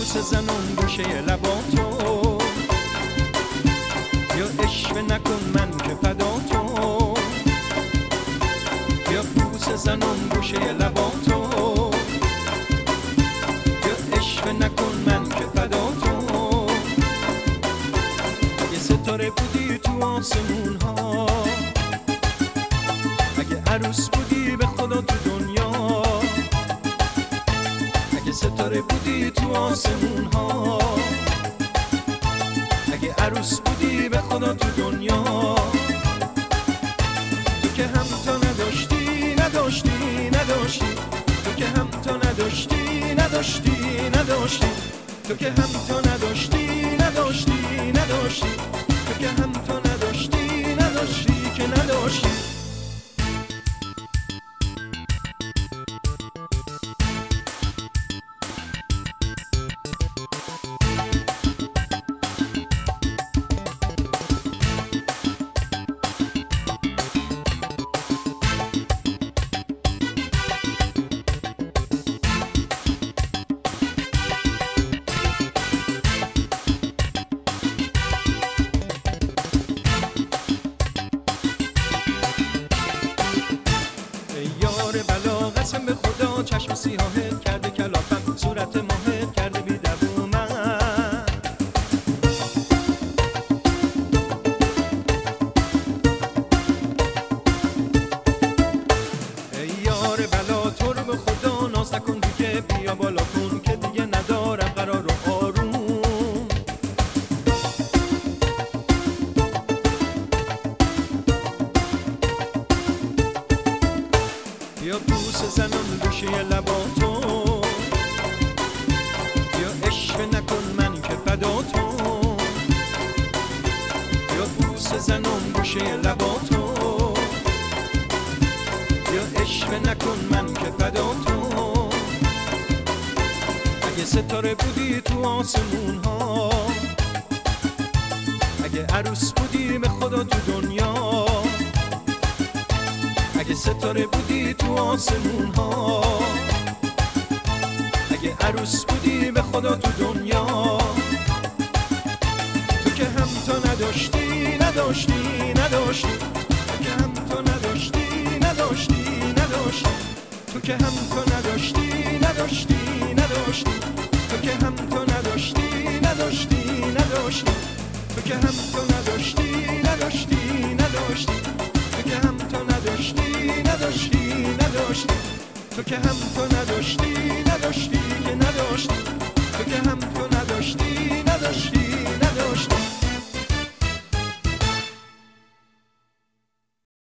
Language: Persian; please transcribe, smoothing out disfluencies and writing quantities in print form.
بوسه زنم گوشه لباتو، یا اشوه نکن من که فداتو، یا بوسه زنم گوشه لباتو، یا اشوه نکن من که فداتو. اگه ستاره بودی تو آسمون ها، اگه عروس بودی به خدا تو دنیا، اگه ستاره بودی تو آسمون ها، اگه عروس بودی به خدا تو دنیا، تو که هم تا نداشتی نداشتی نداشتی، تو که هم تا نداشتی نداشتی نداشتی، تو که هم تا نداشتی نداشتی نداشتی، تو که هم تا نداشتی نداشتی که نداشتی. بلا قسم به خدا چشم سیاهت کرده کلافم، صورت ماهت کرده بی دوومن. ای یار بلا تو رو به خدا ناز نکن دیگه، بیا بالا کن که دیگه ندارم قرار و آروم. یا بوسه زنم گوشه لباتو، یا اشوه نکن من که فداتو، یا بوسه زنم گوشه لباتو، یا اشوه نکن من که فداتو. اگه ستاره بودی تو آسمون ها، اگه عروس بودی به خدا تو دنیا، اگه ستاره بودی تو آسمون ها، اگه عروس بودی به خدا تو دنیا، تو که هم تا نداشتی نداشتی نداشتی، تو که هم تا نداشتی نداشتی نداشتی، تو که هم تا نداشتی نداشتی نداشتی، تو که هم تا نداشتی نداشتی نداشتی، تو که هم تا نداشتی نداشتی نداشتی، تو که هم تا نداشتی نداشتی نداشتی، تو که هم تا نداشتی نداشتی